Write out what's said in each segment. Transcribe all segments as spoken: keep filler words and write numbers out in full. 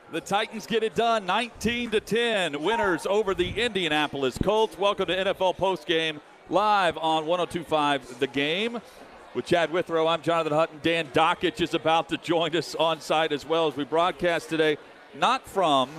The Titans get it done, nineteen to ten, winners over the Indianapolis Colts. Welcome to N F L Postgame, live on one oh two point five The Game. With Chad Withrow, I'm Jonathan Hutton. Dan Dockich is about to join us on site as well as we broadcast today, not from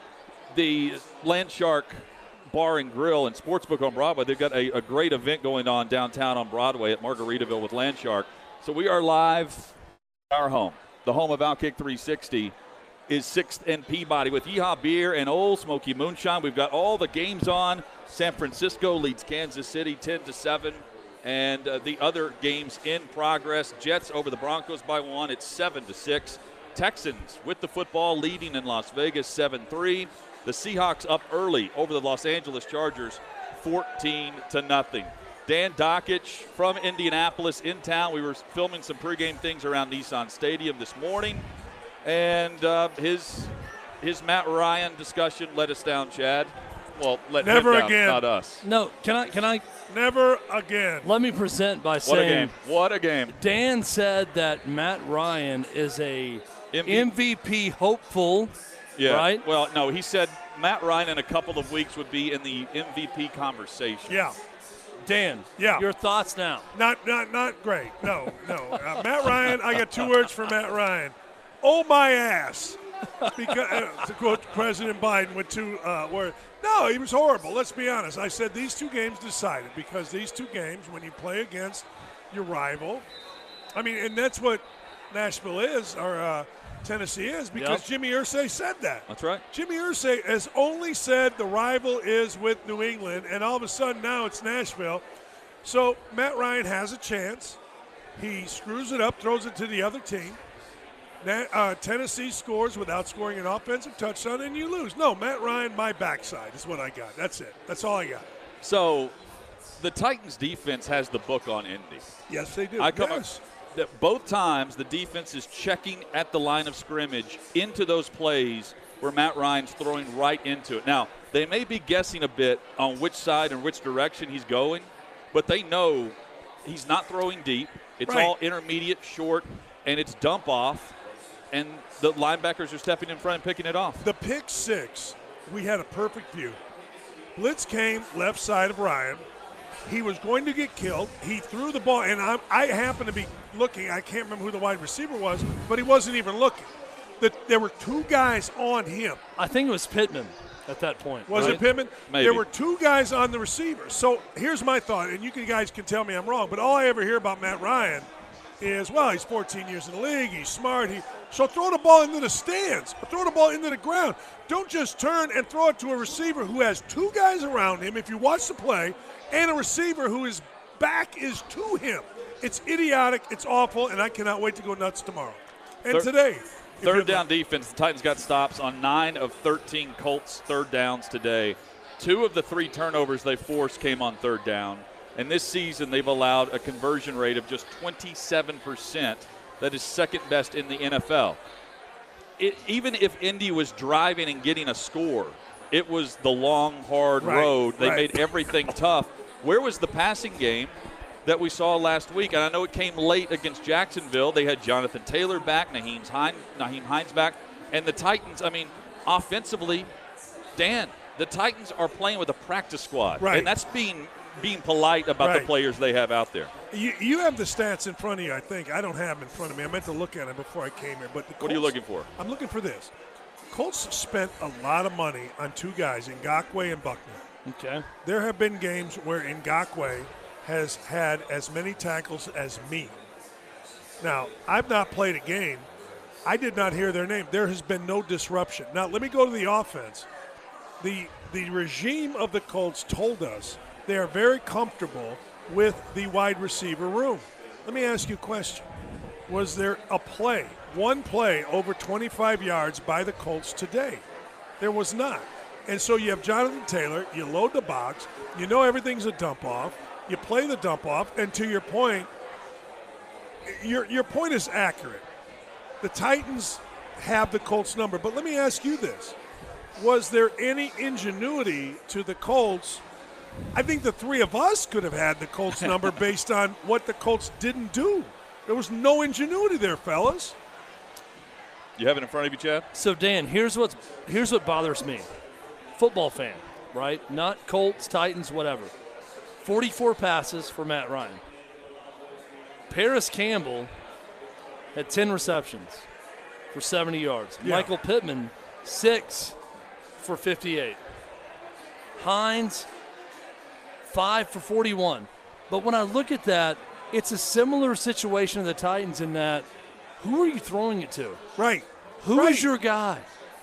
the Landshark Bar and Grill and Sportsbook on Broadway. They've got a, a great event going on downtown on Broadway at Margaritaville with Landshark. So we are live at our home, the home of Outkick three sixty. Is sixth and Peabody with Yeehaw Beer and Old Smoky Moonshine. We've got all the games on. San Francisco leads Kansas City ten to seven, and uh, the other games in progress. Jets over the Broncos by one. It's seven to six. Texans with the football leading in Las Vegas seven three. The Seahawks up early over the Los Angeles Chargers fourteen to nothing. Dan Dockich from Indianapolis in town. We were filming some pregame things around Nissan Stadium this morning. And uh, his his Matt Ryan discussion let us down, Chad. Well, let Never him down, again. not us. No, can I? Can I? Never again. Let me present by What a saying game! What a game! Dan said that Matt Ryan is a M V- M V P hopeful. Yeah. Right? Well, no, he said Matt Ryan in a couple of weeks would be in the M V P conversation. Yeah. Dan, Yeah. your thoughts now? Not not not great. No, no. Uh, Matt Ryan, I got two words for Matt Ryan. Oh, my ass. Because, uh, to quote President Biden with two uh, words. No, he was horrible. Let's be honest. I said these two games decided because these two games, when you play against your rival, I mean, and that's what Nashville is, or uh, Tennessee is, because Yep. Jimmy Irsay said that. That's right. Jimmy Irsay has only said the rival is with New England, and all of a sudden now it's Nashville. So Matt Ryan has a chance. He screws it up, throws it to the other team. Na- uh, Tennessee scores without scoring an offensive touchdown, and you lose. No, Matt Ryan, my backside is what I got. That's it. That's all I got. So, the Titans' defense has the book on Indy. Yes, they do. I come yes. that both times the defense is checking at the line of scrimmage into those plays where Matt Ryan's throwing right into it. Now, they may be guessing a bit on which side and which direction he's going, but they know he's not throwing deep. It's Right. all intermediate, short, and it's dump off, and the linebackers are stepping in front and picking it off. The pick six, we had a perfect view. Blitz came left side of Ryan. He was going to get killed. He threw the ball, and I, I happened to be looking. I can't remember who the wide receiver was, but he wasn't even looking. The, there were two guys on him. I think it was Pittman at that point. Was right? it Pittman? Maybe. There were two guys on the receiver. So here's my thought, and you can, guys can tell me I'm wrong, but all I ever hear about Matt Ryan is, well, he's fourteen years in the league, he's smart, he so throw the ball into the stands, throw the ball into the ground. Don't just turn and throw it to a receiver who has two guys around him, if you watch the play, and a receiver who his back is to him. It's idiotic, it's awful, and I cannot wait to go nuts tomorrow. And Third- today. if you're Third down the- defense, the Titans got stops on nine of thirteen Colts third downs today. Two of the three turnovers they forced came on third down. And this season they've allowed a conversion rate of just twenty-seven percent. That is second best in the N F L. It, even if Indy was driving and getting a score, it was the long, hard Right, road. They right. made everything tough. Where was the passing game that we saw last week? And I know it came late against Jacksonville. They had Jonathan Taylor back, Naheem Hines, Naheem Hines back. And the Titans, I mean, offensively, Dan, the Titans are playing with a practice squad. Right. And that's being being polite about Right. the players they have out there. You, you have the stats in front of you, I think. I don't have them in front of me. I meant to look at them before I came here. But the What are you Colts- looking for? I'm looking for this. Colts spent a lot of money on two guys, Ngakoue and Buckner. Okay. There have been games where Ngakoue has had as many tackles as me. Now, I've not played a game. I did not hear their name. There has been no disruption. Now, let me go to the offense. The, the regime of the Colts told us they are very comfortable with the wide receiver room. Let me ask you a question. Was there a play, one play over twenty-five yards by the Colts today? There was not. And so you have Jonathan Taylor, you load the box, you know everything's a dump off, you play the dump off, and to your point, your, your point is accurate. The Titans have the Colts number, but let me ask you this. Was there any ingenuity to the Colts? I think the three of us could have had the Colts number based on what the Colts didn't do. There was no ingenuity there, fellas. You have it in front of you, Chad? So, Dan, here's what's here's what bothers me. Football fan, right? Not Colts, Titans, whatever. forty-four passes for Matt Ryan. Paris Campbell had ten receptions for seventy yards. Yeah. Michael Pittman, six for fifty-eight. Hines, five for forty-one. But when I look at that, it's a similar situation of the Titans in that, who are you throwing it to? Right. Who is right. your guy?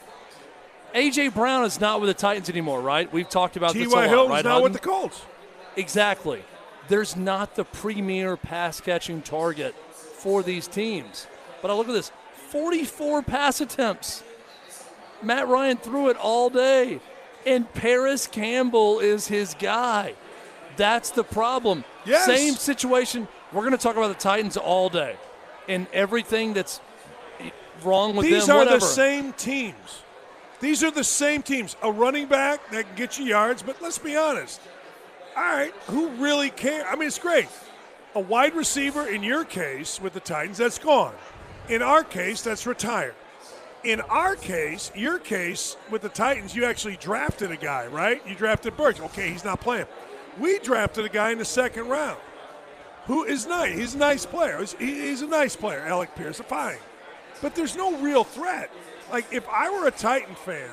A J. Brown is not with the Titans anymore, right? We've talked about this a T Y lot, Hilton's right, not Hutton? with the Colts. Exactly. There's not the premier pass-catching target for these teams. But I look at this, forty-four pass attempts. Matt Ryan threw it all day, and Paris Campbell is his guy. That's the problem. Yes. Same situation. We're going to talk about the Titans all day and everything that's wrong with These them, are whatever. the same teams. These are the same teams. A running back that can get you yards, but let's be honest. All right, who really cares? I mean, it's great. A wide receiver, in your case, with the Titans, that's gone. In our case, that's retired. In our case, your case, with the Titans, you actually drafted a guy, right? You drafted Burks. Okay, he's not playing. We drafted a guy in the second round who is nice. He's a nice player. He's, he's a nice player, Alec Pierce. Fine. But there's no real threat. Like, if I were a Titan fan,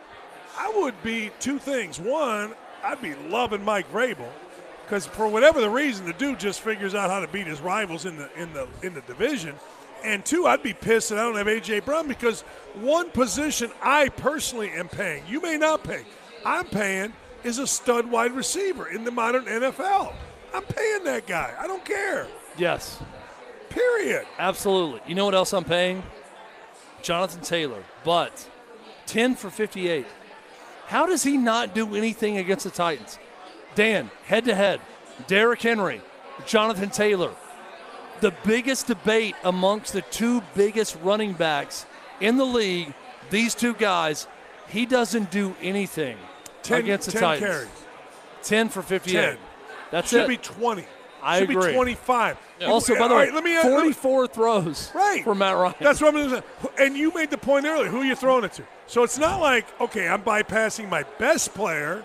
I would be two things. One, I'd be loving Mike Vrabel because for whatever the reason, the dude just figures out how to beat his rivals in the in the in the division. And two, I'd be pissed that I don't have A J. Brown because one position I personally am paying, you may not pay, I'm paying is a stud wide receiver in the modern N F L. I'm paying that guy. I don't care. Yes. Period. Absolutely. You know what else I'm paying? Jonathan Taylor. But ten for fifty-eight. How does he not do anything against the Titans? Dan, head-to-head, Derrick Henry, Jonathan Taylor. The biggest debate amongst the two biggest running backs in the league, these two guys, he doesn't do anything ten, against the ten Titans. carries. ten for fifty-eight. ten. That's Should it. be twenty. I Should agree. be twenty-five. Also, by the All way, right, let me, forty-four let me, throws right. for Matt Ryan. That's what I'm going to say. And you made the point earlier, who are you throwing it to? So it's not like, okay, I'm bypassing my best player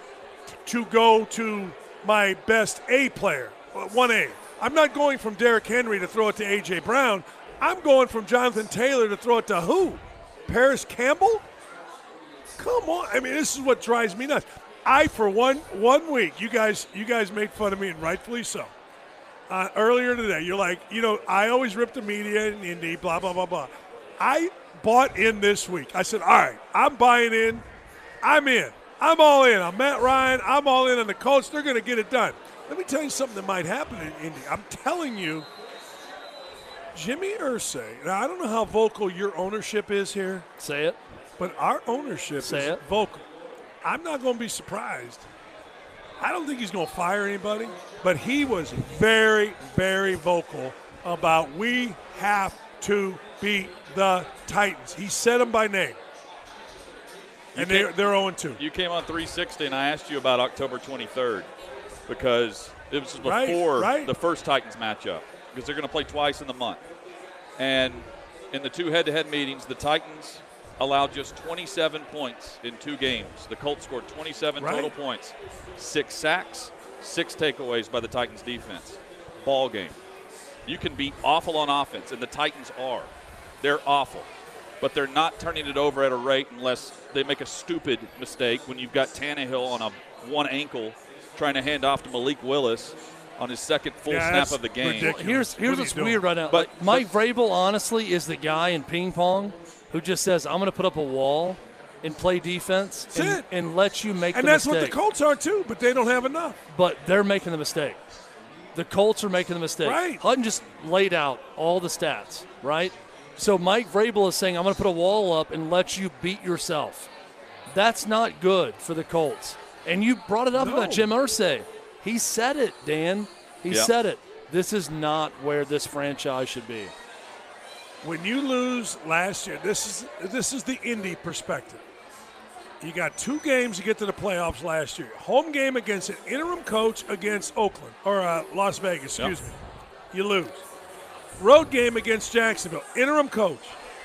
to go to my best A player, one A. I'm not going from Derrick Henry to throw it to A J. Brown. I'm going from Jonathan Taylor to throw it to who? Paris Campbell? Come on. I mean, this is what drives me nuts. I, for one one week, you guys you guys made fun of me, and rightfully so. Uh, earlier today, you're like, you know, I always rip the media in Indy, blah, blah, blah, blah. I bought in this week. I said, all right, I'm buying in. I'm in. I'm all in. I'm Matt Ryan. I'm all in on the Colts. They're going to get it done. Let me tell you something that might happen in Indy. I'm telling you, Jimmy Irsay, now I don't know how vocal your ownership is here. Say it. But our ownership Say is it. vocal. I'm not going to be surprised. I don't think he's going to fire anybody, but he was very, very vocal about we have to beat the Titans. He said them by name. And You they're, they're oh and two. You came on three sixty, and I asked you about October twenty-third because it was Right, before right. the first Titans matchup because they're going to play twice in the month. And in the two head-to-head meetings, the Titans allowed just twenty-seven points in two games. The Colts scored twenty-seven Right. total points, six sacks, six takeaways by the Titans defense. Ball game. You can be awful on offense, and the Titans are. They're awful. But they're not turning it over at a rate unless they make a stupid mistake when you've got Tannehill on a one ankle trying to hand off to Malik Willis on his second full Yeah, snap that's of the game. ridiculous. Well, here's here's What are what's you doing? weird right now. But- like, Mike Vrabel, honestly, is the guy in ping pong who just says, I'm going to put up a wall and play defense That's and, it. and let you make And the that's mistake. what the Colts are too, but they don't have enough. But they're making the mistake. The Colts are making the mistake. Right. Hutton just laid out all the stats, right? So Mike Vrabel is saying, I'm going to put a wall up and let you beat yourself. That's not good for the Colts. And you brought it up No. about Jim Irsay. He said it, Dan. He Yep. said it. This is not where this franchise should be. When you lose last year, this is this is the Indy perspective. You got two games to get to the playoffs last year. Home game against an interim coach against Oakland, or uh, Las Vegas, excuse Yep. me. You lose. Road game against Jacksonville, interim coach.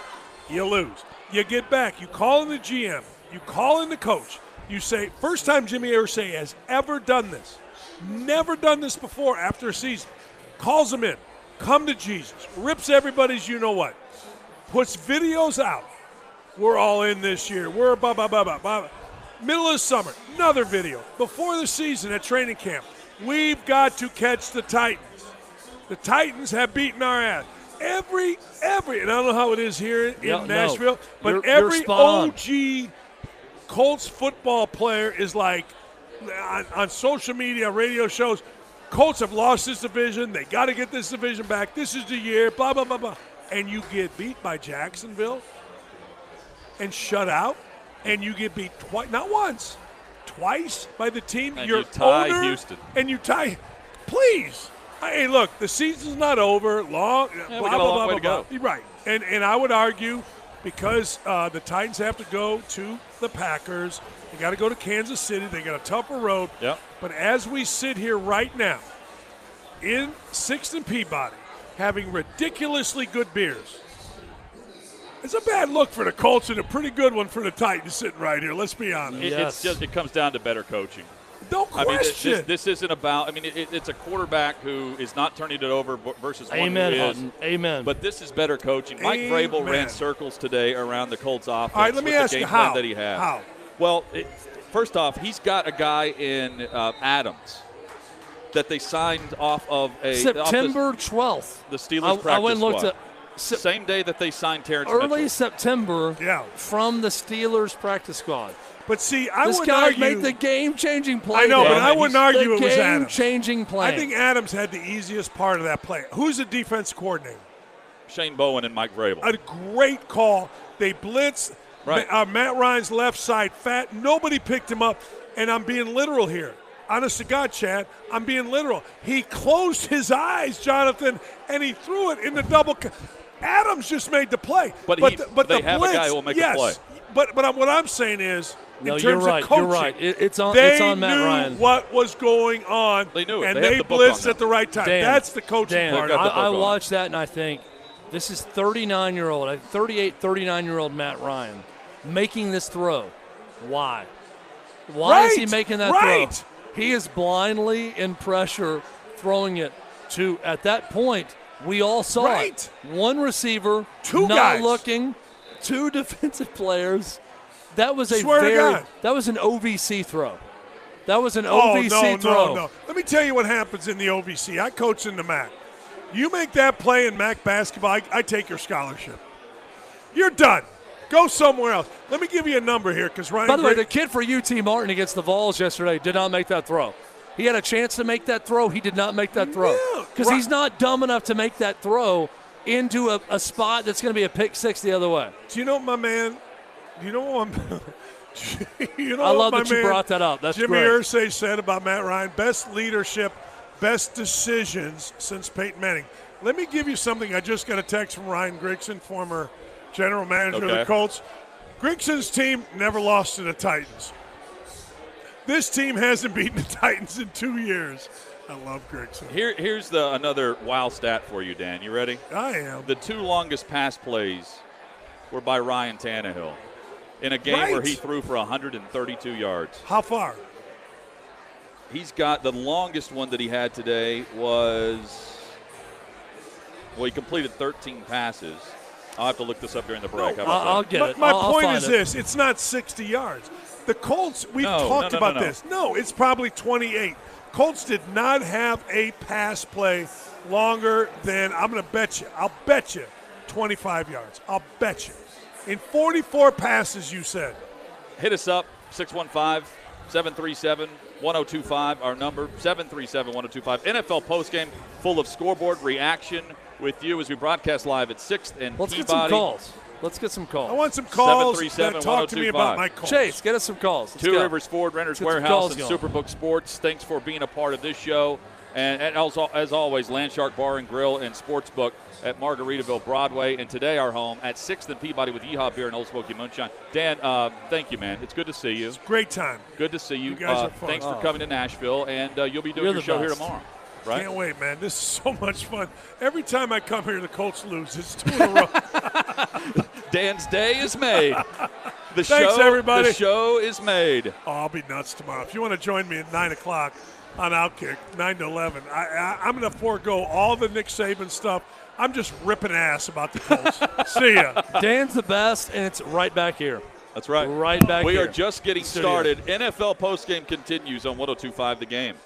You lose. You get back. You call in the G M. You call in the coach. You say, first time Jimmy Irsay has ever done this. Never done this before after a season. Calls them in. Come to Jesus. Rips everybody's you-know-what. Puts videos out. We're all in this year. We're blah, blah, blah, blah, blah. Middle of the summer, another video. Before the season at training camp, we've got to catch the Titans. The Titans have beaten our ass. Every, every, and I don't know how it is here in Yeah, Nashville, no. but You're- every you're spot O G Colts football player is like, on, on social media, radio shows, Colts have lost this division. They got to get this division back. This is the year, blah, blah, blah, blah. And you get beat by Jacksonville and shut out, and you get beat twice, not once, twice by the team. And You're you tie owner, Houston. And you tie. Please. Hey, look, the season's not over. Long, Yeah, blah, we got a blah, long blah, way to blah, go. blah. Right. And, and I would argue because uh, the Titans have to go to the Packers, they got to go to Kansas City. They got a tougher road. Yep. But as we sit here right now in sixth and Peabody, having ridiculously good beers, it's a bad look for the Colts and a pretty good one for the Titans sitting right here. Let's be honest. It, Yes. it's just, it comes down to better coaching. No I question. mean, this, this isn't about. I mean, it, it's a quarterback who is not turning it over versus one Amen, who is. Hutton. Amen. But this is better coaching. Mike Amen. Vrabel ran circles today around the Colts offense. All right, let me with ask the game you plan how. that he had. How? Well, it, first off, he's got a guy in uh, Adams that they signed off of a September twelfth. off the, the Steelers I, practice I went and looked squad. at se- Same day that they signed Terrence early Mitchell. September Yeah. from the Steelers practice squad. But see, I This would guy argue. made the game-changing play. I know, Dan. but I wouldn't argue the it was Adams. game-changing play. I think Adams had the easiest part of that play. Who's the defense coordinator? Shane Bowen and Mike Vrabel. A great call. They blitzed. Right. Ma- uh, Matt Ryan's left side fat. Nobody picked him up. And I'm being literal here. Honest to God, Chad, I'm being literal. He closed his eyes, Jonathan, and he threw it in the double. Co- Adams just made the play. But he- the, but they the have a blitz, guy who will make a yes, play. But but I'm- what I'm saying is, in No, terms you're right. of coaching, You're right. It- it's on- They it's on Matt knew Ryan. what was going on. They knew it. and They they, have the book on blitzed that. at the right time. Dan, That's the coaching Dan, part. They've got the I, I book on. watched that and I think this is thirty-nine-year-old, thirty-eight, thirty-nine-year-old Matt Ryan making this throw. Why? Why is he Right, making that right. throw? He is blindly in pressure throwing it to, at that point, we all saw Right. it. One receiver, Two not guys. looking, two defensive players. That was a Swear to very, God. that was an O V C throw. That was an Oh, O V C no, throw. no, no. Let me tell you what happens in the O V C. I coach in the M A C. You make that play in M A C basketball, I, I take your scholarship. You're done. Go somewhere else. Let me give you a number here because Ryan. By the way, Gray- the kid for U T Martin against the Vols yesterday did not make that throw. He had a chance to make that throw. He did not make that throw Yeah, because right. he's not dumb enough to make that throw into a, a spot that's going to be a pick six the other way. do you know what my man? Do you know what I'm? you know I what love my that you man brought that up. That's Jimmy great. Irsay said about Matt Ryan: best leadership, best decisions since Peyton Manning. Let me give you something. I just got a text from Ryan Grigson, former general manager of Okay. the Colts. Grigson's team never lost to the Titans. This team hasn't beaten the Titans in two years. I love Grigson. Here, here's the another wild stat for you, Dan. You ready? I am. The two longest pass plays were by Ryan Tannehill in a game where Right. he threw for one hundred thirty-two yards. How far? He's got the longest one that he had today was, well, he completed thirteen passes. I'll have to look this up during the break. How about I'll, I'll that? get My, it. my I'll, I'll point find is it. this: it's not sixty yards. The Colts, we've No, talked no, no, about no, no. this. No, it's probably twenty-eight. Colts did not have a pass play longer than, I'm going to bet you, I'll bet you, twenty-five yards. I'll bet you. In forty-four passes, you said. Hit us up, six one five, seven three seven, one oh two five, our number, seven three seven, one oh two five. N F L postgame full of scoreboard reaction with you as we broadcast live at sixth and Let's Peabody. get some calls. Let's get some calls. I want some calls seven three seven, that talk to me about one oh two five. my calls. Chase, get us some calls. Let's Two go. Rivers Ford, Renters Get some Warehouse, calls and going. Superbook Sports. Thanks for being a part of this show. And, and also, as always, Landshark Bar and Grill and Sportsbook at Margaritaville Broadway. And today, our home at sixth and Peabody with Yeehaw Beer and Old Smoky Moonshine. Dan, uh, thank you, man. It's good to see you. Great time. Good to see you. You guys uh, are fun. Thanks for Oh. coming to Nashville, and uh, you'll be doing You're your the show here best. tomorrow, right? Can't wait, man. This is so much fun. Every time I come here, the Colts lose. It's two in a row. Dan's day is made. The Thanks, show, everybody. The show is made. Oh, I'll be nuts tomorrow. If you want to join me at nine o'clock on Outkick, nine to eleven, I, I, I'm going to forego all the Nick Saban stuff. I'm just ripping ass about the Colts. See ya. Dan's the best, and it's right back here. That's right. Right back we here. are just getting Studio. started. N F L postgame continues on one oh two point five The Game.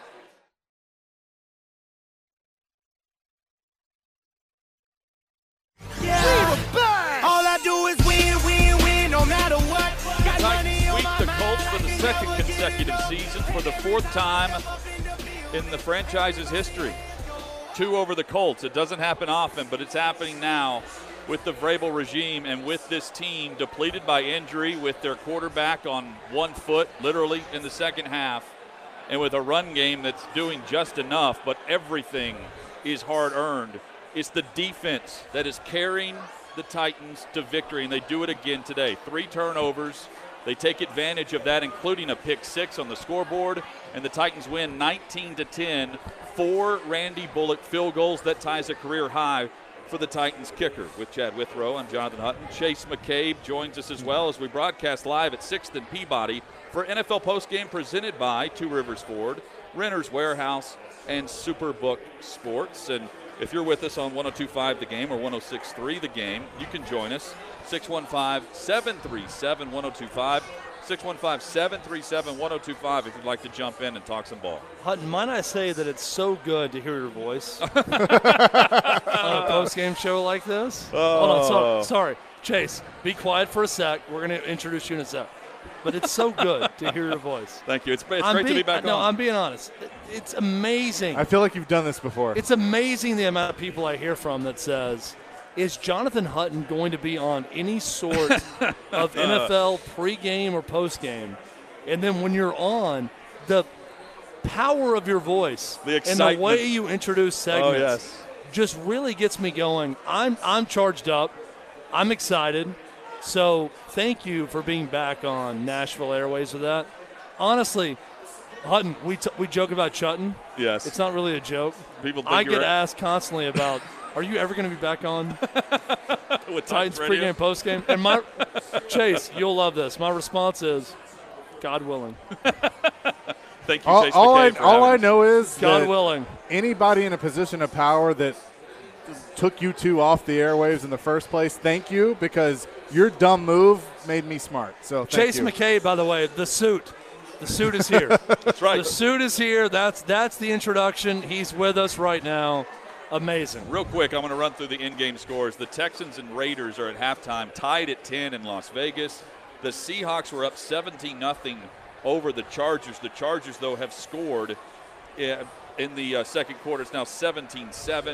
Yeah. All I do is win, win, win, no matter what. Got money Titans on sweep my the mind. Colts for the second consecutive season for the fourth time in the franchise's history. Two over the Colts. It doesn't happen often, but it's happening now with the Vrabel regime and with this team depleted by injury, with their quarterback on one foot literally in the second half, and with a run game that's doing just enough, but everything is hard-earned. It's the defense that is carrying the Titans to victory, and they do it again today. Three turnovers. They take advantage of that, including a pick six on the scoreboard, and the Titans win nineteen to ten. Four Randy Bullock field goals. That ties a career high for the Titans kicker. With Chad Withrow, I'm Jonathan Hutton. Chase McCabe joins us as well as we broadcast live at sixth and Peabody for N F L Postgame presented by Two Rivers Ford, Renter's Warehouse, and Superbook Sports. And if you're with us on one oh two point five The Game or one oh six point three The Game, you can join us. six one five, seven three seven, one oh two five. six one five, seven three seven, one oh two five if you'd like to jump in and talk some ball. Hutton, might I say that it's so good to hear your voice on a post-game show like this? Oh. Hold on, sorry, sorry. Chase, be quiet for a sec. We're going to introduce you in a sec. But it's so good to hear your voice. Thank you. It's, it's I'm great being, to be back no, on. I'm being honest. It- It's amazing. I feel like you've done this before. It's amazing the amount of people I hear from that says, is Jonathan Hutton going to be on any sort of N F L pregame or postgame? And then when you're on, the power of your voice The and the excitement. way you introduce segments Oh, yes. just really gets me going. I'm I'm charged up. I'm excited. So thank you for being back on Nashville Airways with that. Honestly, Hutton, we t- we joke about Chutton. Yes. It's not really a joke. People think I you're get asked constantly about, are you ever going to be back on with Titans Radio. pregame, postgame? And my Chase, you'll love this. My response is, God willing. Thank you, all Chase all I, McCabe, for all having I us. know is God that willing. anybody in a position of power that took you two off the airwaves in the first place, thank you, because your dumb move made me smart. So thank Chase you. McCabe, by the way, the suit. The suit is here. That's right. The suit is here. That's that's the introduction. He's with us right now. Amazing. Real quick, I'm going to run through the in-game scores. The Texans and Raiders are at halftime tied at ten in Las Vegas. The Seahawks were up seventeen nothing over the Chargers. The Chargers, though, have scored in the uh, second quarter. It's now seventeen seven.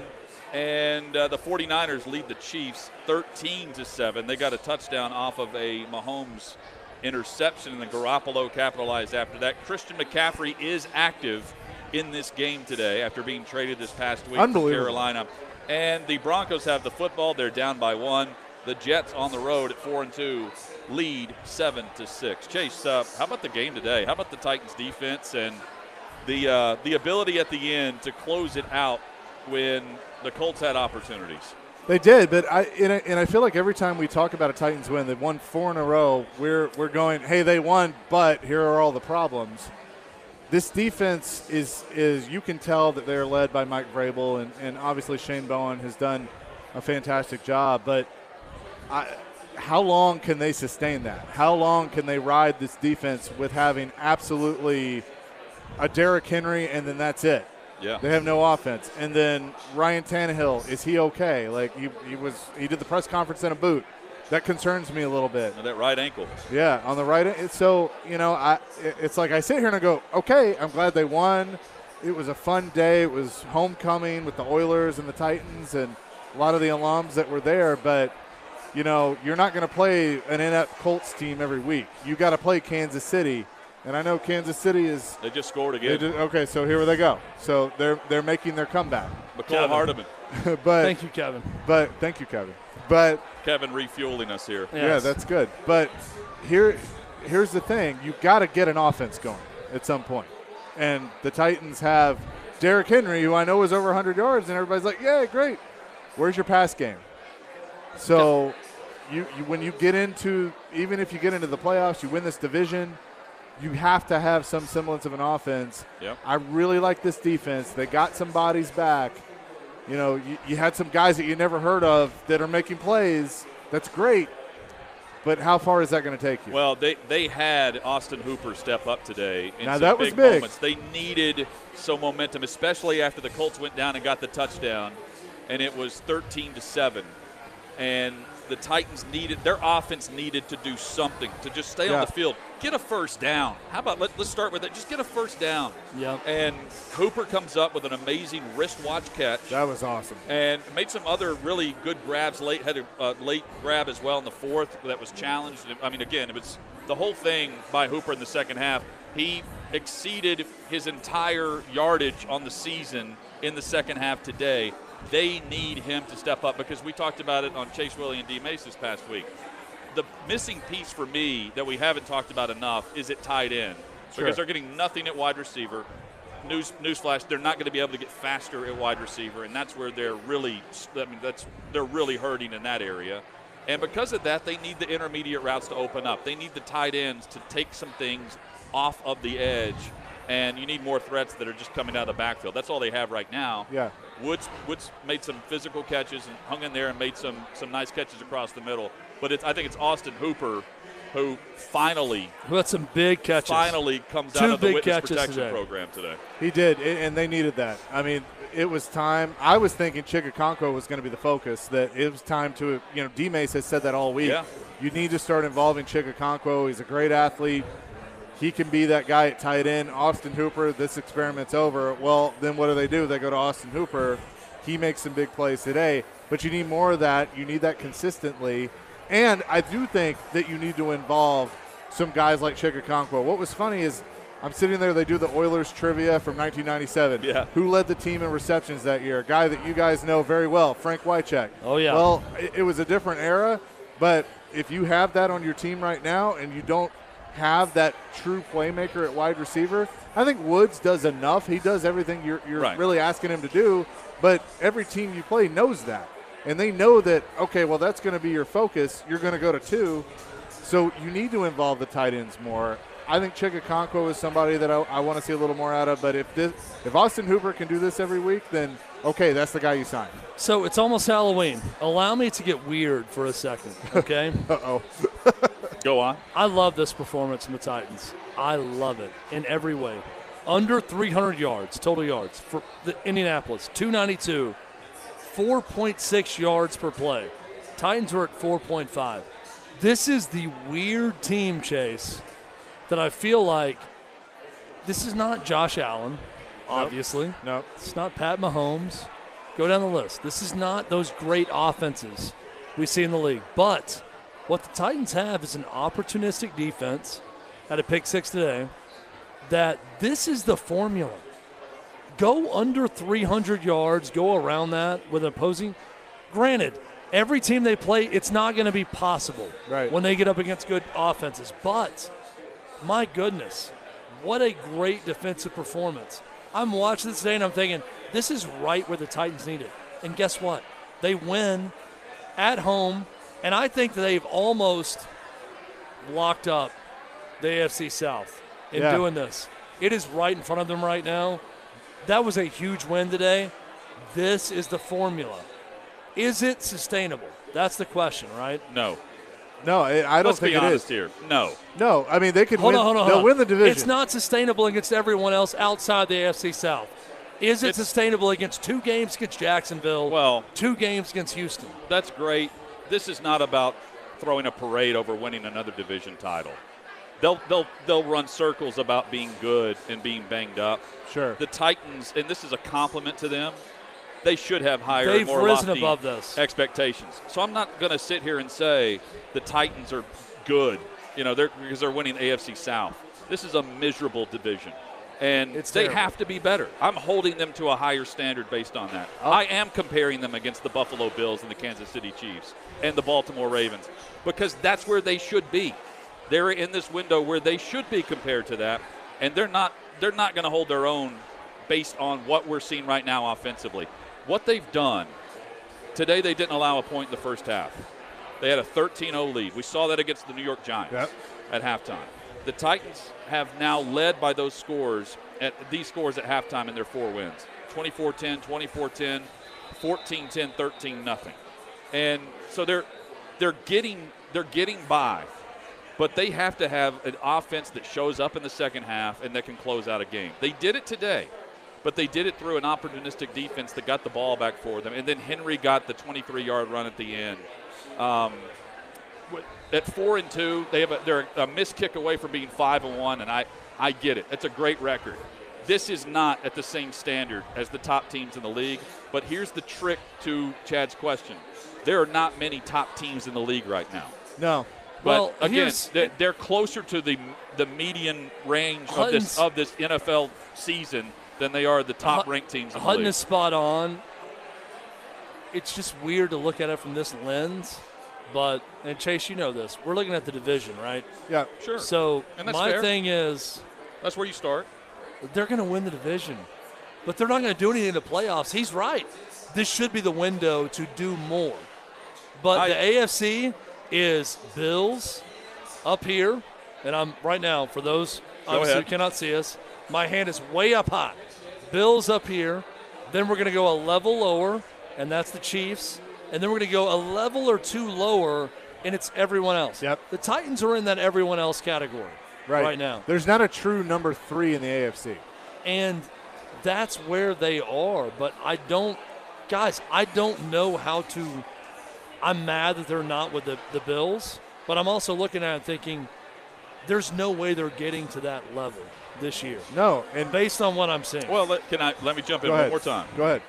And uh, the 49ers lead the Chiefs thirteen to seven. They got a touchdown off of a Mahomes interception, and then Garoppolo capitalized after that. Christian McCaffrey is active in this game today after being traded this past week from Unbelievable. Carolina. And the Broncos have the football. They're down by one. The Jets on the road at four and two lead seven to six. Chase, uh, how about the game today? How about the Titans defense and the uh, the ability at the end to close it out when the Colts had opportunities? They did, but I and, I and I feel like every time we talk about a Titans win, they've won four in a row. We're we're going, hey, they won, but here are all the problems. This defense is is you can tell that they're led by Mike Vrabel, and, and obviously Shane Bowen has done a fantastic job. But I, how long can they sustain that? How long can they ride this defense with having absolutely a Derrick Henry and then that's it? Yeah. They have no offense. And then Ryan Tannehill, is he okay? Like he, he was he did the press conference in a boot. That concerns me a little bit. And that right ankle. Yeah, on the right end. So, you know, I it's like I sit here and I go, okay, I'm glad they won. It was a fun day. It was homecoming with the Oilers and the Titans and a lot of the alums that were there. But, you know, you're not going to play an inept Colts team every week. You got to play Kansas City. And I know Kansas City is. They just scored They again. just, okay, so here they go. So they're they're making their comeback. McCall Kevin. Hardeman. but Thank you, Kevin. but thank you, Kevin. But Kevin refueling us here. yeah, Yes. that's good. But here here's the thing: you got to get an offense going at some point. And the Titans have Derrick Henry, who I know is over one hundred yards, and everybody's like, "Yeah, great. Where's your pass game?" So you, you when you get into, even if you get into the playoffs, you win this division, you have to have some semblance of an offense. Yep. I really like this defense. They got some bodies back. You know, you, you had some guys that you never heard of that are making plays. That's great. But how far is that going to take you? Well, they, they had Austin Hooper step up today in now some that was big big. moments. They needed some momentum, especially after the Colts went down and got the touchdown, and it was thirteen to seven. And the Titans needed, their offense needed to do something to just stay Yeah. on the field. Get a first down. How about, let, let's start with that. Just get a first down. Yep. And Hooper comes up with an amazing wristwatch catch. That was awesome. And made some other really good grabs late. Had a uh, late grab as well in the fourth that was challenged. I mean, again, it was the whole thing by Hooper in the second half. He exceeded his entire yardage on the season in the second half today. They need him to step up because we talked about it on Chase Willie and D. Mace this past week. The missing piece for me that we haven't talked about enough is at tight end Sure. because they're getting nothing at wide receiver. News newsflash: they're not going to be able to get faster at wide receiver, and that's where they're really. I mean, that's they're really hurting in that area. And because of that, they need the intermediate routes to open up. They need the tight ends to take some things off of the edge, and you need more threats that are just coming out of the backfield. That's all they have right now. Yeah. Woods Woods made some physical catches and hung in there and made some some nice catches across the middle. But it's, I think it's Austin Hooper who finally, Who had some big catches. finally comes Two out of the big witness catches protection today. program today. He did, a- and they needed that. I mean, it was time. I was thinking Chigakonko was going to be the focus, that it was time to, you know, D-Mace has said that all week. Yeah. You need to start involving Chigakonko. He's a great athlete. He can be that guy at tight end. Austin Hooper, this experiment's over. Well, then what do they do? They go to Austin Hooper. He makes some big plays today. But you need more of that. You need that consistently. And I do think that you need to involve some guys like Chigakonko. What was funny is I'm sitting there, they do the Oilers trivia from nineteen ninety-seven. Yeah. Who led the team in receptions that year? A guy that you guys know very well, Frank Wycheck. Oh, yeah. Well, it, it was a different era, but if you have that on your team right now and you don't have that true playmaker at wide receiver, I think Woods does enough. He does everything you're, you're Right. really asking him to do, but every team you play knows that. And they know that, okay, well, that's going to be your focus. You're going to go to two. So you need to involve the tight ends more. I think Chigakonko is somebody that I, I want to see a little more out of. But if this, if Austin Hooper can do this every week, then, okay, that's the guy you sign. So it's almost Halloween. Allow me to get weird for a second, okay? Uh-oh. Go on. I love this performance from the Titans. I love it in every way. Under three hundred yards, total yards for the Indianapolis, two ninety-two, four point six yards per play. Titans were at four point five. This is the weird team, Chase, that I feel like this is not Josh Allen, obviously. No. It's not Pat Mahomes. Go down the list. This is not those great offenses we see in the league. But what the Titans have is an opportunistic defense at a pick six today, that this is the formula. Go under three hundred yards, go around that with opposing. Granted, every team they play, it's not going to be possible Right. when they get up against good offenses. But, my goodness, what a great defensive performance. I'm watching this today and I'm thinking, this is right where the Titans need it. And guess what? They win at home, and I think that they've almost locked up the A F C South in Yeah. doing this. It is right in front of them right now. That was a huge win today. This is the formula. Is it sustainable? That's the question, right? No. No, I I don't Let's think be it honest is. here. No. No, I mean, they could Hold win. on, hold on, They'll hold on. win the division. It's not sustainable against everyone else outside the A F C South. Is it It's- sustainable against two games against Jacksonville, Well, two games against Houston? that's great. This is not about throwing a parade over winning another division title. They'll they'll they'll run circles about being good and being banged up. Sure. The Titans, and this is a compliment to them, they should have higher, They've more risen lofty above this. expectations. So I'm not going to sit here and say the Titans are good, you know, they're, because they're winning A F C South. This is a miserable division, and It's they terrible. have to be better. I'm holding them to a higher standard based on that. Oh. I am comparing them against the Buffalo Bills and the Kansas City Chiefs and the Baltimore Ravens because that's where they should be. They're in this window where they should be compared to that, and they're not. They're not going to hold their own based on what we're seeing right now offensively. What they've done today, they didn't allow a point in the first half. They had a thirteen oh lead. We saw that against the New York Giants Yep. at halftime. The Titans have now led by those scores, at these scores at halftime in their four wins. twenty-four ten, twenty-four ten, fourteen ten, thirteen nothing. And so they're they're getting they're getting by. But they have to have an offense that shows up in the second half and that can close out a game. They did it today, but they did it through an opportunistic defense that got the ball back for them. And then Henry got the twenty-three-yard run at the end. Um, at four and two, they have a, they're a missed kick away from being five and one, and I, I get it. It's a great record. This is not at the same standard as the top teams in the league. But here's the trick to Chad's question: there are not many top teams in the league right now. No. But Well, again, here's- they're, they're closer to the the median range of this Hutton's- of this N F L season than they are the top ranked teams in the Hutton league. is spot on. It's just weird to look at it from this lens, but and Chase, you know this. We're looking at the division, right? Yeah. Sure, So And that's my fair. thing is, that's where you start. they're going to win the division, but they're not going to do anything in the playoffs. He's right. This should be the window to do more. But I- the A F C is Bills up here, and I'm right now, for those obviously who ahead. cannot see us, my hand is way up high. Bills up here, then we're going to go a level lower, and that's the Chiefs, and then we're going to go a level or two lower, and it's everyone else. Yep. The Titans are in that everyone else category Right. right now. There's not a true number three in the A F C. And that's where they are. But I don't, guys, I don't know how to. I'm mad that they're not with the, the Bills, but I'm also looking at it thinking there's no way they're getting to that level this year No. And based on what I'm seeing. Well, let, can I let me jump in go one ahead. more time? Go ahead.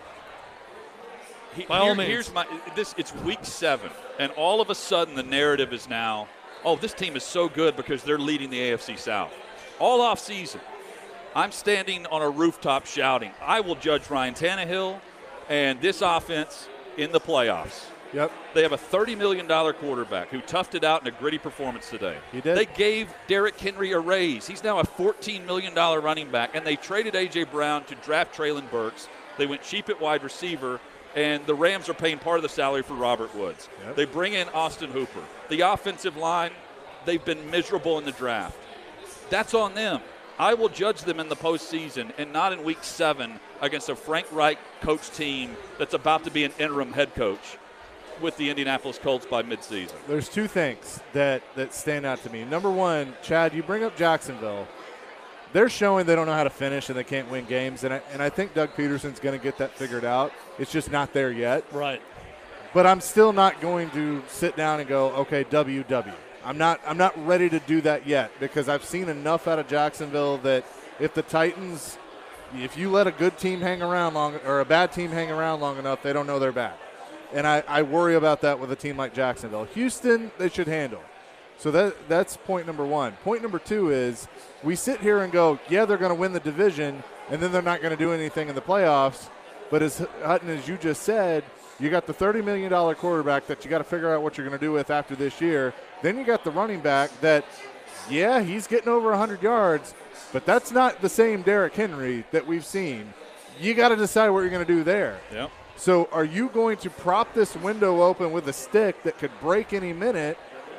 He- By all here- means. Here's my this. It's week seven, and all of a sudden the narrative is now, oh, this team is so good because they're leading the A F C South. All off season, I'm standing on a rooftop shouting, I will judge Ryan Tannehill and this offense in the playoffs. Yep. They have a thirty million dollars quarterback who toughed it out in a gritty performance today. He did. They gave Derrick Henry a raise. He's now a fourteen million dollars running back, and they traded A J. Brown to draft Traylon Burks. They went cheap at wide receiver, and the Rams are paying part of the salary for Robert Woods. Yep. They bring in Austin Hooper. The offensive line, they've been miserable in the draft. That's on them. I will judge them in the postseason and not in week seven against a Frank Reich coach team that's about to be an interim head coach with the Indianapolis Colts by midseason. There's two things that, that stand out to me. Number one, Chad, you bring up Jacksonville. They're showing they don't know how to finish and they can't win games, and I, and I think Doug Peterson's going to get that figured out. It's just not there yet. right. But I'm still not going to sit down and go, okay, W W. I'm not I'm not ready to do that yet because I've seen enough out of Jacksonville that if the Titans, if you let a good team hang around long or a bad team hang around long enough, they don't know they're bad. And I, I worry about that with a team like Jacksonville. Houston, they should handle. So that that's point number one. Point number two is we sit here and go, yeah, they're going to win the division, and then they're not going to do anything in the playoffs. But as Hutton, as you just said, you got the thirty million dollars quarterback that you got to figure out what you're going to do with after this year. Then you got the running back that, yeah, he's getting over one hundred yards, but that's not the same Derrick Henry that we've seen. You got to decide what you're going to do there. Yeah. So are you going to prop this window open with a stick that could break any minute,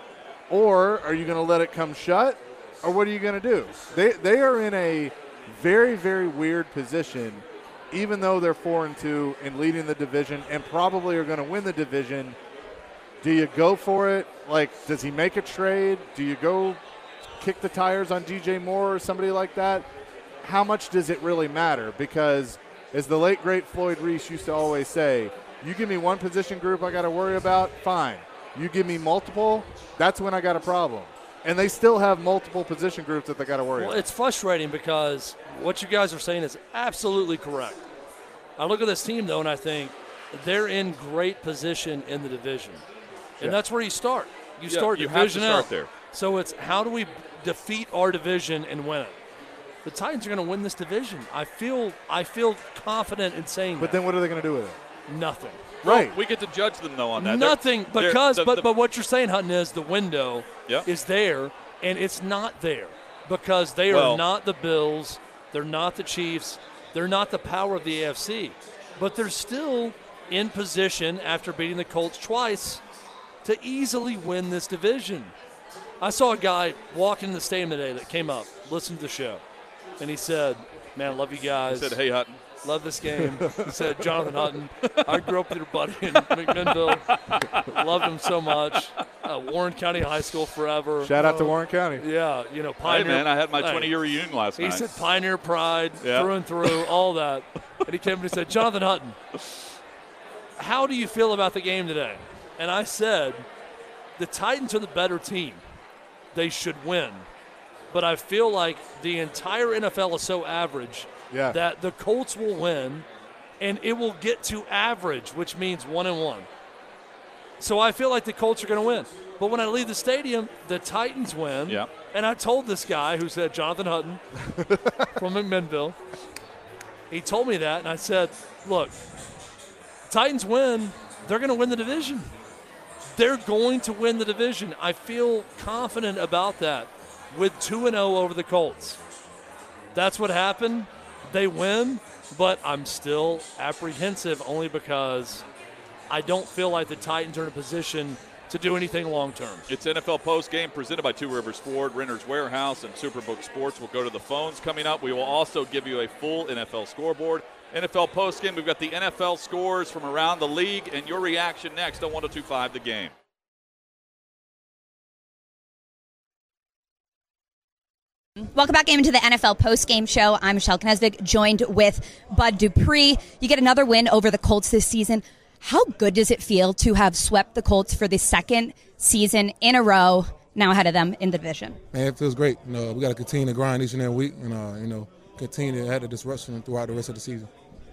or are you going to let it come shut, or what are you going to do? They they are in a very, very weird position, even though they're four and two and leading the division and probably are going to win the division. Do you go for it? Like, does he make a trade? Do you go kick the tires on D J Moore or somebody like that? How much does it really matter? Because as the late, great Floyd Reese used to always say, you give me one position group I got to worry about, fine. You give me multiple, that's when I got a problem. And they still have multiple position groups that they got to worry Well, about. it's frustrating because what you guys are saying is absolutely correct. I look at this team, though, and I think they're in great position in the division. And Yeah. that's where you start. You Yeah, start you have to division start out. there. So it's how do we defeat our division and win it? The Titans are going to win this division. I feel I feel confident in saying But that. then what are they going to do with it? Nothing. Right. We get to judge them, though, on that. They're- Nothing they're- because the- but the- but what you're saying, Hutton, is the window Yeah. is there and it's not there because they Well- are not the Bills, they're not the Chiefs, they're not the power of the A F C, but they're still in position after beating the Colts twice to easily win this division. I saw a guy walk in the stadium today that came up, listened to the show, and he said, man, I love you guys. He said, hey, Hutton. Love this game. He said, Jonathan Hutton, I grew up with your buddy in McMinnville. Loved him so much. Uh, Warren County High School forever. Shout out uh, to Warren County. Yeah, you know, Hey, Pioneer. man, I had my hey, twenty-year reunion last He night. said Pioneer pride Yeah. through and through, all that. And he came and he said, Jonathan Hutton, how do you feel about the game today? And I said, the Titans are the better team. They should win. But I feel like the entire N F L is so average Yeah. that the Colts will win, and it will get to average, which means one and one. So I feel like the Colts are going to win. But when I leave the stadium, the Titans win. Yeah. And I told this guy who said Jonathan Hutton from McMinnville, he told me that, and I said, look, Titans win, they're going to win the division. They're going to win the division. I feel confident about that with two and oh over the Colts. That's what happened. They win, but I'm still apprehensive only because I don't feel like the Titans are in a position to do anything long term. It's N F L Post Game presented by Two Rivers Ford, Renter's Warehouse, and Superbook Sports. We'll go to the phones coming up. We will also give you a full N F L scoreboard. N F L Post Game, we've got the N F L scores from around the league, and your reaction next on one oh two point five The Game. Welcome back into the N F L post-game show. I'm Michelle Knesvik, joined with Bud Dupree. You get another win over the Colts this season. How good does it feel to have swept the Colts for the second season in a row, now ahead of them in the division? Man, it feels great. You know, we got to continue to grind each and every week, and uh, you know, continue to have the disruption throughout the rest of the season.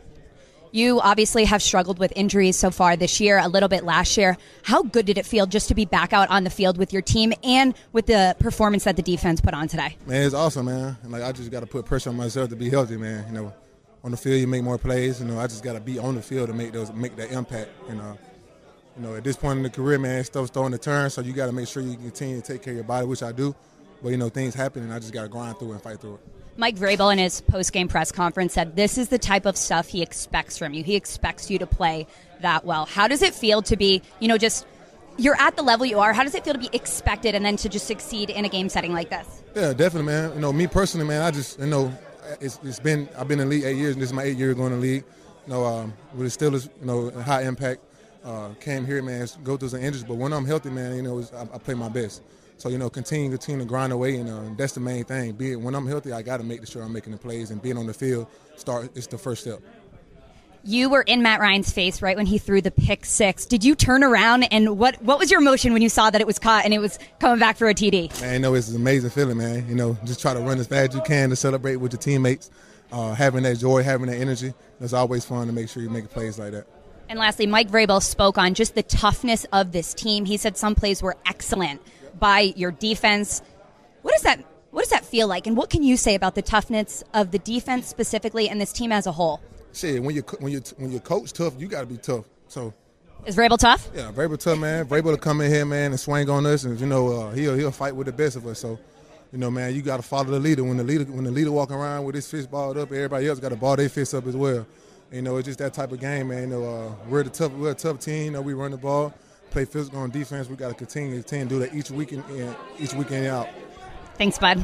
You obviously have struggled with injuries so far this year, a little bit last year. How good did it feel just to be back out on the field with your team and with the performance that the defense put on today? Man, it's awesome, man. And like I just got to put pressure on myself to be healthy, man. You know, on the field you make more plays. You know, I just got to be on the field to make those make that impact. You know, you know, at this point in the career, man, stuff's starting to turn, so you got to make sure you continue to take care of your body, which I do. But you know, things happen, and I just got to grind through it and fight through it. Mike Vrabel in his post-game press conference said this is the type of stuff he expects from you. He expects you to play that well. How does it feel to be, you know, just you're at the level you are. How does it feel to be expected and then to just succeed in a game setting like this? Yeah, definitely, man. You know, me personally, man, I just, you know, it's, it's been, I've been in the league eight years, and this is my eighth year going to the league. You know, um, with the Steelers, you know, high impact. Uh, came here, man, go through some injuries, but when I'm healthy, man, you know, I, I play my best. So, you know, continue, continue to grind away, and uh, that's the main thing. Be it when I'm healthy, I got to make sure I'm making the plays, and being on the field start is the first step. You were in Matt Ryan's face right when he threw the pick six. Did you turn around, and what, what was your emotion when you saw that it was caught and it was coming back for a T D? Man, you know, it's an amazing feeling, man. You know, just try to run as fast as you can to celebrate with your teammates. Uh, having that joy, having that energy, it's always fun to make sure you make plays like that. And lastly, Mike Vrabel spoke on just the toughness of this team. He said some plays were excellent by your defense. What does that what does that feel like, and what can you say about the toughness of the defense specifically and this team as a whole? Shit, when you when you when your coach tough, you got to be tough. So is Vrabel tough? Yeah, Vrabel tough, man. Vrabel to come in here, man, and swing on us, and you know uh, he'll he'll fight with the best of us. So, you know, man, you got to follow the leader. When the leader when the leader walking around with his fist balled up, everybody else got to ball their fists up as well. You know, it's just that type of game, man. You know, uh, we're the tough we're a tough team. You know, we run the ball, play physical on defense. We got to continue to continue to do that each week in, in each weekend out. Thanks, Bud.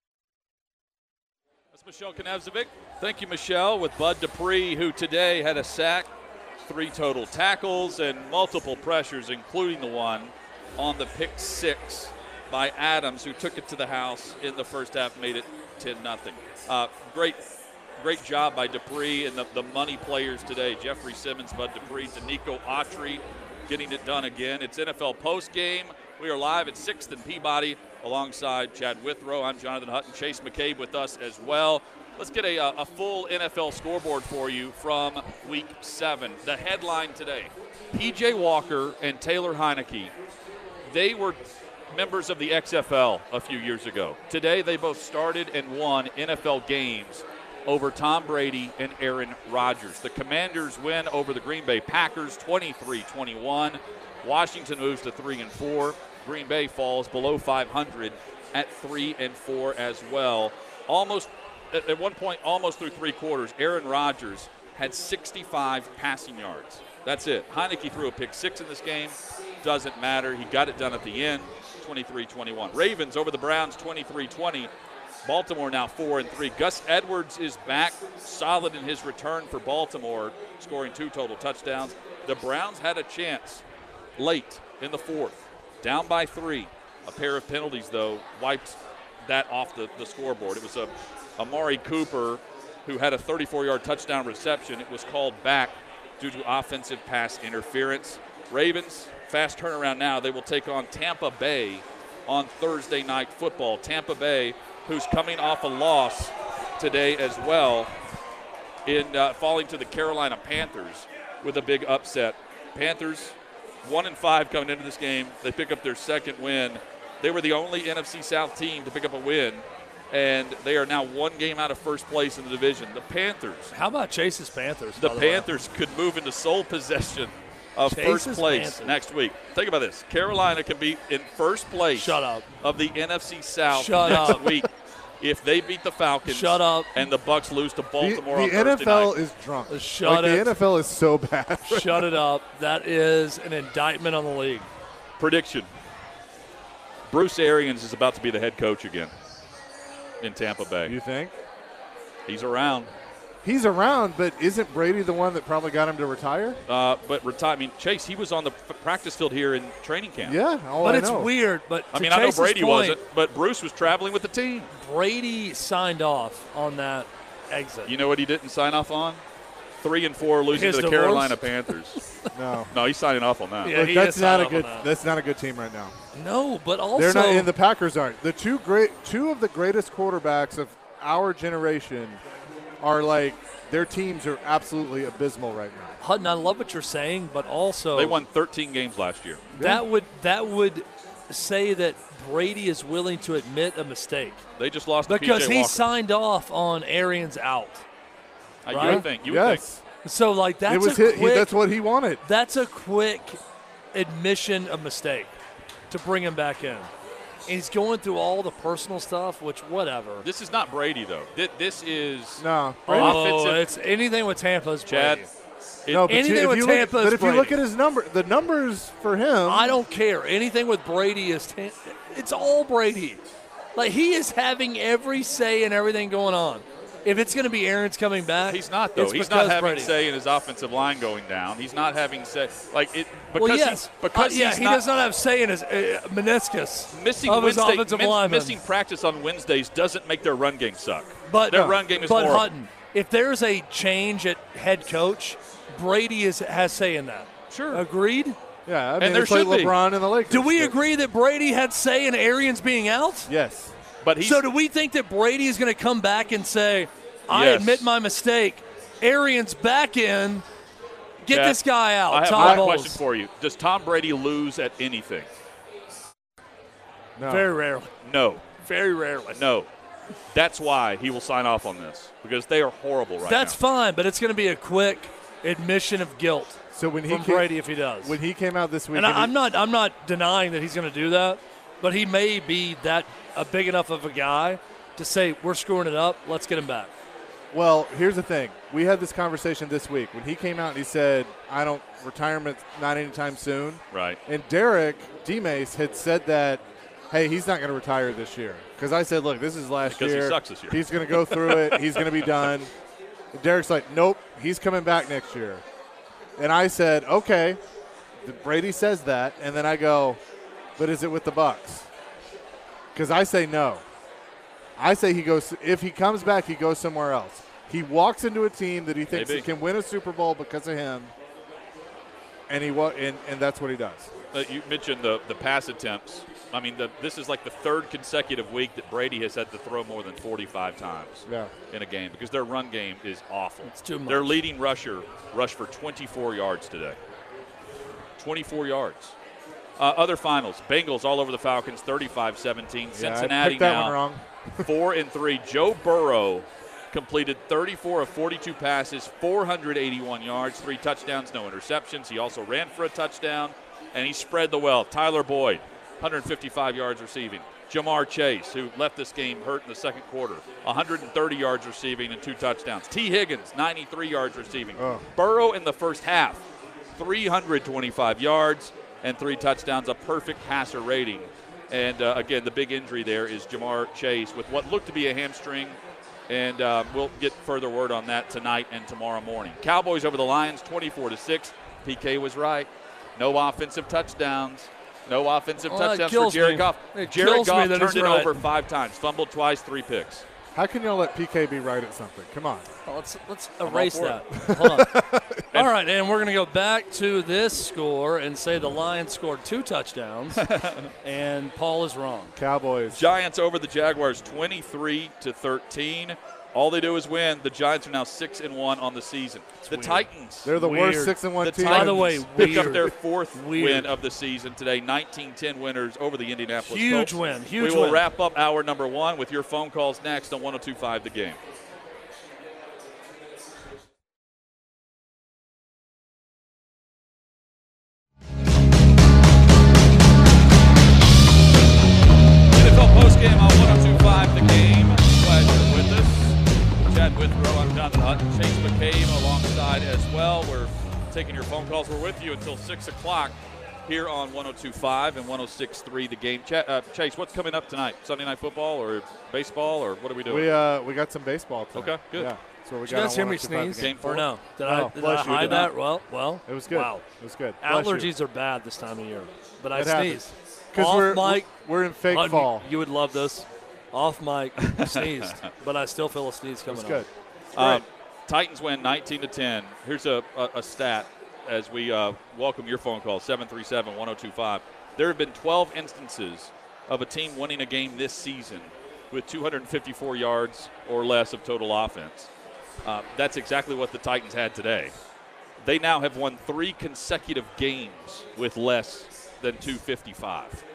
That's Michelle Knesvik. Thank you, Michelle, with Bud Dupree, who today had a sack, three total tackles, and multiple pressures, including the one on the pick six by Adams, who took it to the house in the first half, made it ten nothing. Uh, great great job by Dupree and the, the money players today. Jeffrey Simmons, Bud Dupree, Danico Autry getting it done again. It's N F L postgame. We are live at sixth and Peabody alongside Chad Withrow. I'm Jonathan Hutton. Chase McCabe with us as well. Let's get a, a full N F L scoreboard for you from week seven. The headline today, P J Walker and Taylor Heineke, they were members of the X F L a few years ago. Today they both started and won N F L games over Tom Brady and Aaron Rodgers. The Commanders win over the Green Bay Packers twenty-three twenty-one. Washington moves to three and four. Green Bay falls below five hundred at three and four as well. Almost at one point, almost through three quarters, Aaron Rodgers had sixty-five passing yards. That's it. Heineke threw a pick six in this game. doesn't matter. He got it done at the end, twenty-three twenty-one. Ravens over the Browns, twenty-three twenty. Baltimore now four and three. Gus Edwards is back, solid in his return for Baltimore, scoring two total touchdowns. The Browns had a chance late in the fourth, down by three. A pair of penalties, though, wiped that off the, the scoreboard. It was a Amari Cooper who had a thirty-four-yard touchdown reception. It was called back due to offensive pass interference. Ravens, fast turnaround now. They will take on Tampa Bay on Thursday Night Football. Tampa Bay, who's coming off a loss today as well in uh, falling to the Carolina Panthers with a big upset. Panthers, one and five coming into this game. They pick up their second win. They were the only N F C South team to pick up a win, and they are now one game out of first place in the division. The Panthers. How about Chase's Panthers? The by the Panthers way? could move into sole possession of Chase's first place Panthers. next week. Think about this. Carolina can be in first place Shut up. of the N F C South Shut next up. week if they beat the Falcons. Shut up. And the Bucs lose to The, Baltimore the on N F Thursday L night. is drunk. Shut like, it. The N F L is so bad. Shut it up. That is an indictment on the league. Prediction. Bruce Arians is about to be the head coach again in Tampa Bay. You think? He's around. He's around, but isn't Brady the one that probably got him to retire? Uh, but retire. I mean, Chase, he was on the f- practice field here in training camp. Yeah, all But I it's know. weird. But I to mean, I know Chase's Brady point, wasn't, but Bruce was traveling with the team. Brady signed off on that exit. You know what he didn't sign off on? Three and four losing His to the divorce? Carolina Panthers. No, No, he's signing off on that. Yeah, Look, he that's is not signed a off good. on that. That's not a good team right now. No, but also They're not in the Packers aren't. The two great, two of the greatest quarterbacks of our generation are like their teams are absolutely abysmal right now. Hutton, I love what you're saying, but also They won thirteen games last year. that would that would say that Brady is willing to admit a mistake They just lost to because P J he Walker. signed off on Arians out. Uh, You right? would think. You would Yes, So like that's it was a his, quick, he, that's what he wanted. that's a quick admission of mistake to bring him back in. And he's going through all the personal stuff, which whatever. think. This is not Brady, though. Thi- This is No, Oh, offensive- it's anything with Tampa is Chad. Brady. it- no, but, anything you, if with you Tampa look, is but if you look Brady. at his number, the numbers for him, I don't care. Anything with Brady is ta- it's all Brady. Like he is having every say and everything going on. If it's going to be Aaron's coming back, He's not, though. it's He's not because having Brady. say in his offensive line going down. He's not having say. Like, it, because Well, yes, he's, because Uh, yeah, he's he not does not have say in his uh, meniscus missing of his Wednesday, offensive min- lineman. missing practice on Wednesdays doesn't make their run game suck. But their no, run game is but horrible. Hutton, if there's a change at head coach, Brady is has say in that. Sure. Agreed? yeah, I mean, And there it's like should be. LeBron and the Lakers. Do we but- agree that Brady had say in Arians being out? Yes. But he's, So do we think that Brady is going to come back and say, I Yes. admit my mistake, Arians back in, get Chad, this guy out, I have Todd one Bowles. question for you. Does Tom Brady lose at anything? No. Very rarely. No. Very rarely. No. That's why he will sign off on this, because they are horrible right That's now. fine, but it's going to be a quick admission of guilt So when he from came, Brady if he does. when he came out this week, and and I, he- I'm not I'm not denying that he's going to do that, but he may be that a big enough of a guy to say we're screwing it up. Let's get him back. Well, here's the thing. We had this conversation this week when he came out and he said, I don't, retirement not anytime soon. Right. And Derek DeMace had said that, hey, he's not going to retire this year. Because I said, look, this is last Because he year. sucks this year. He's going to go through it. He's going to be done. And Derek's like, nope, he's coming back next year. And I said, okay. Brady says that. And then I go, but is it with the Bucs? Because I say no. I say he goes, if he comes back, he goes somewhere else. He walks into a team that he thinks Maybe. he can win a Super Bowl because of him, and he wa- and, and that's what he does. Uh, you mentioned the, the pass attempts. I mean, the, this is like the third consecutive week that Brady has had to throw more than forty-five times Yeah. in a game because their run game is awful. It's too much. Their leading rusher rushed for twenty-four yards today. twenty-four yards. Uh, other finals, Bengals all over the Falcons, thirty-five seventeen. Yeah, I Cincinnati picked that now one wrong. four and three. Joe Burrow completed thirty-four of forty-two passes, four hundred eighty-one yards, three touchdowns, no interceptions. He also ran for a touchdown, and he spread the wealth. Tyler Boyd, one hundred fifty-five yards receiving. Jamar Chase, who left this game hurt in the second quarter, one hundred thirty yards receiving and two touchdowns. T. Higgins, ninety-three yards receiving. Oh. Burrow in the first half, three hundred twenty-five yards. and three touchdowns, a perfect passer rating. And, uh, again, the big injury there is Jamar Chase with what looked to be a hamstring, and uh, we'll get further word on that tonight and tomorrow morning. Cowboys over the Lions, twenty-four to six. P K was right. No offensive touchdowns. No offensive Well, that touchdowns for kills Jared me. Goff. It Jared kills me Goff that turned he's it right. over five times, fumbled twice, three picks. How can y'all let P K be right at something? Come on. Oh, let's let's all erase for that. Hold on. All right, and we're going to go back to this score and say the Lions scored two touchdowns, and Paul is wrong. Cowboys. Giants over the Jaguars, twenty-three to thirteen. All they do is win. The Giants are now six and one on the season. the weird. Titans. They're the Weird. worst six and one The team. Titans By the way, picked up weird. their fourth Weird. win of the season today, nineteen ten winners over the Indianapolis Huge Colts. win, huge We will win. wrap up hour number one with your phone calls next on one oh two point five The Game. N F L postgame on one oh two point five The Game. Glad you're with us. Chad Withrow, I'm Jonathan Hutton. Chase McCabe alongside as well. We're taking your phone calls. We're with you until six o'clock here on one oh two point five and one oh six point three The Game. Ch- uh, Chase, what's coming up tonight? Sunday Night Football or baseball, or what are we doing? We uh we got some baseball tonight. Okay, good. Yeah. So we Did got you guys on hear me one oh two point five sneeze? The Game. Game four? Or no? Did Oh, I, did bless I you, hide did that? not. Well, well. It was good. Wow. It was good. Bless you. Allergies are bad this time of year, but I It happens. sneezed. Because Off we're, mic, we're in fake Hutton, fall. You would love this. Off mic, sneezed, but I still feel a sneeze It coming was good. on. Um, Titans win nineteen to ten. Here's a, a, a stat as we uh, welcome your phone call, seven three seven, one oh two five. There have been twelve instances of a team winning a game this season with two hundred fifty-four yards or less of total offense. Uh, that's exactly what the Titans had today. They now have won three consecutive games with less than two fifty-five.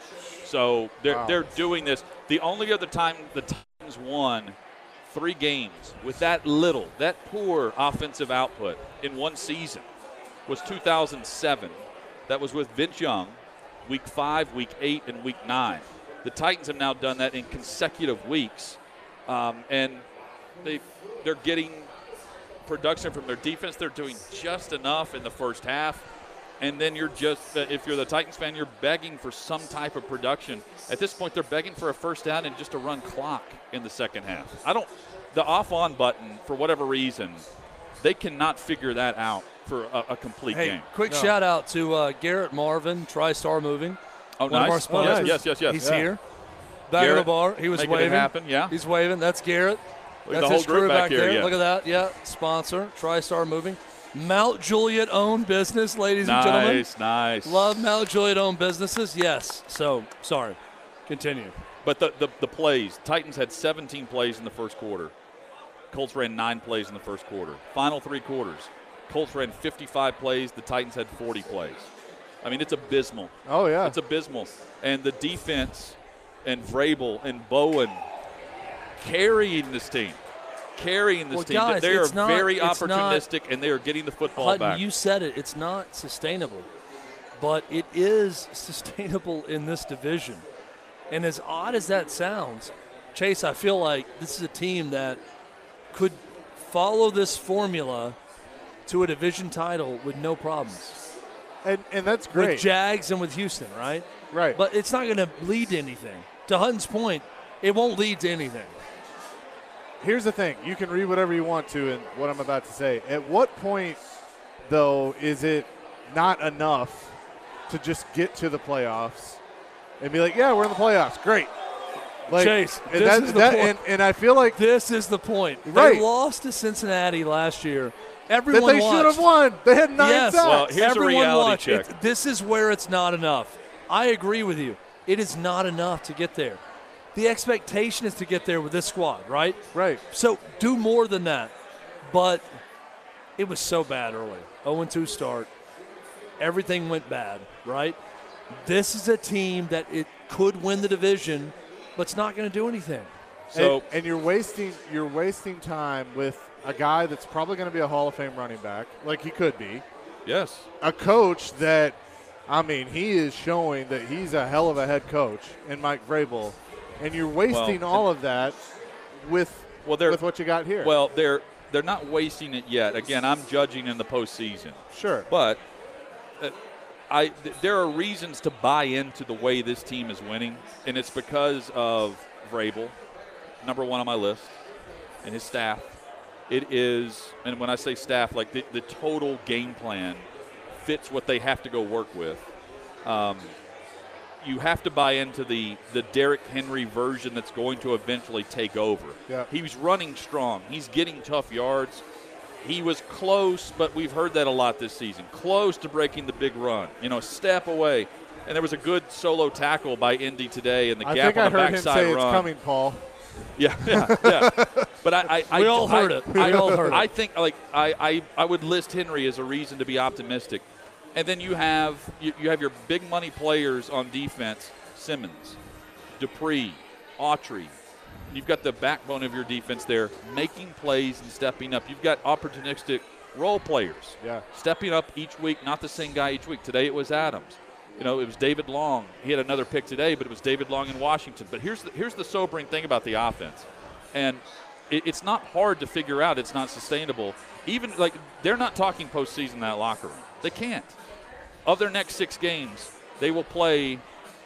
So they're, Wow. they're doing this. The only other time the Titans won three games with that little, that poor offensive output in one season was two thousand seven. That was with Vince Young, week five, week eight, and week nine. The Titans have now done that in consecutive weeks, um, and they, they're getting production from their defense. They're doing just enough in the first half. And then you're just, uh, if you're the Titans fan, you're begging for some type of production. At this point, they're begging for a first down and just a run clock in the second half. I don't, the off-on button, for whatever reason, they cannot figure that out for a, a complete Hey, game. quick No. shout out to uh, Garrett Marvin, TriStar Moving. Oh, One of nice. our sponsors. Yes, yes, yes. He's yes. here. Back Garrett, of the bar. He was making it waving. happen, yeah. He's waving. That's Garrett. Look at That's the his whole group crew back back here, there. yeah. Look at that. Yeah, sponsor, TriStar Moving. Mount Juliet owned business, ladies and gentlemen. Nice, nice. Love Mount Juliet owned businesses. Yes. So, sorry. Continue. But the, the, the plays, Titans had seventeen plays in the first quarter. Colts ran nine plays in the first quarter. Final three quarters, Colts ran fifty-five plays. The Titans had forty plays. I mean, it's abysmal. Oh, yeah. It's abysmal. And the defense and Vrabel and Bowen carrying this team. Carrying this Well, team. guys, they are it's not- very it's not- opportunistic, and they are getting the football Hutton, back. you said it. It's not sustainable, but it is sustainable in this division. And as odd as that sounds, Chase, I feel like this is a team that could follow this formula to a division title with no problems. And, and that's great. With Jags and with Houston, right? Right. But it's not going to lead to anything. To Hutton's point, it won't lead to anything. Here's the thing. You can read whatever you want to in what I'm about to say. At what point, though, is it not enough to just get to the playoffs and be like, yeah, we're in the playoffs. Great. Like, Chase, and this that- is the that- point. And, and I feel like This is the point. Right. They lost to Cincinnati last year. that Everyone they should watched. have won. They had nine Yes. sacks. Well, here's a Everyone reality watched. check. It- this is where it's not enough. I agree with you. It is not enough to get there. The expectation is to get there with this squad, right? Right. So do more than that. But it was so bad early. oh and two start. Everything went bad, right? This is a team that it could win the division, but it's not going to do anything. So and, and you're wasting you're wasting time with a guy that's probably going to be a Hall of Fame running back, like he could be. yes. A coach that, I mean, he is showing that he's a hell of a head coach in Mike Vrabel, and you're wasting Well, all of that with Well, they're with what you got here. Well, they're they're not wasting it yet. Again, I'm judging in the postseason. sure. But uh, I th- there are reasons to buy into the way this team is winning, and it's because of Vrabel, number one on my list, and his staff. It is, and when I say staff, like the, the total game plan fits what they have to go work with. Um, you have to buy into the, the Derrick Henry version that's going to eventually take over. Yeah. He's running strong. He's getting tough yards. He was close, but we've heard that a lot this season. Close to breaking the big run. You know, step away. And there was a good solo tackle by Indy today in the I gap think I on the heard him backside say run. it's coming, Paul. Yeah, yeah, yeah. But I, I, I We all I, heard it. We I, all heard it. I think like I, I, I would list Henry as a reason to be optimistic, and then you have you, you have your big money players on defense: Simmons, Dupree, Autry. You've got the backbone of your defense there, making plays and stepping up. You've got opportunistic role players, Yeah. stepping up each week. Not the same guy each week. Today it was Adams. You know, it was David Long. He had another pick today, but it was David Long in Washington. But here's the, here's the sobering thing about the offense. And it, it's not hard to figure out it's not sustainable. Even, like, they're not talking postseason in that locker room. They can't. Of their next six games, they will play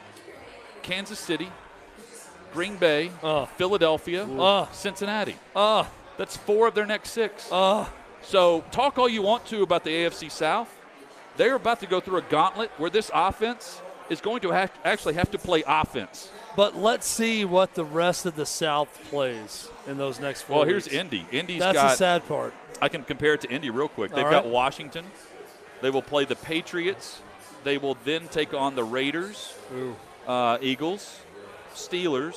Kansas City, Green Bay, Uh. Philadelphia, Uh. Cincinnati. Oh, That's four of their next six. oh. So talk all you want to about the A F C South. They're about to go through a gauntlet where this offense is going to have actually have to play offense. But let's see what the rest of the South plays in those next four Well, here's weeks. Indy. Indy's That's got the sad part. I can compare it to Indy real quick. They've All got right. Washington. They will play the Patriots. They will then take on the Raiders, uh, Eagles, Steelers,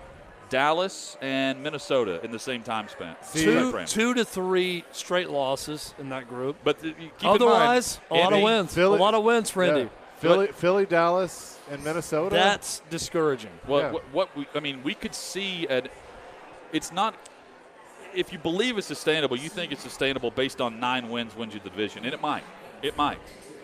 Dallas, and Minnesota in the same time span. Two, time frame. two to three straight losses in that group. But th- keep Otherwise, in mind, a lot of Indy- wins. Philly- a lot of wins for Yeah. Indy. Philly, Philly, Dallas, and Minnesota. That's discouraging. Well, Yeah. what, what we, I mean, we could see at. It's not. If you believe it's sustainable, you think it's sustainable based on nine wins wins you the division, and it might. It might.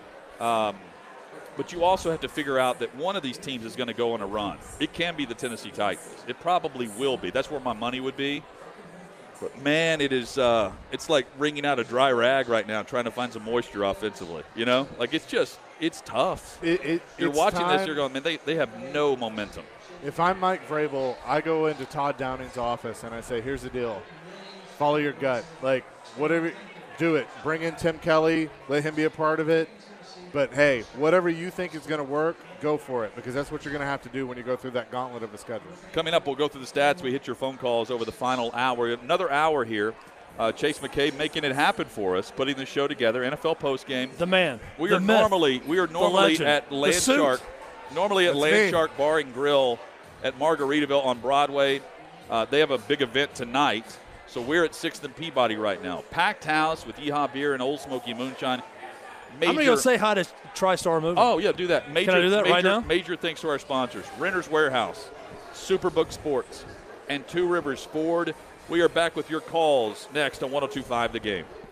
Um, but you also have to figure out that one of these teams is going to go on a run. It can be the Tennessee Titans. It probably will be. That's where my money would be. But man, it is. Uh, it's like wringing out a dry rag right now, trying to find some moisture offensively. You know, like it's just it's tough. It, it, You're it's watching time. this, you're going, man, they, they have no momentum. If I'm Mike Vrabel, I go into Todd Downing's office and I say, here's the deal. Follow your gut. Like, whatever, do it. Bring in Tim Kelly. Let him be a part of it. But, hey, whatever you think is going to work, go for it, because that's what you're going to have to do when you go through that gauntlet of a schedule. Coming up, we'll go through the stats. We hit your phone calls over the final hour. Another hour here. Uh, Chase McCabe making it happen for us, putting the show together. N F L postgame. The man. We the are myth, normally we are normally legend, at the Land suit. Shark, normally at That's Land me. Shark Bar and Grill at Margaritaville on Broadway. Uh, they have a big event tonight, so we're at Sixth and Peabody right now. Packed house with Yeehaw Beer and Old Smoky Moonshine. Major, I'm going to go say hi to TriStar Movie. Oh, yeah, do that. Major, I do that major, right now? Major thanks to our sponsors, Renter's Warehouse, Superbook Sports, and Two Rivers Ford. We are back with your calls next on one oh two point five The Game.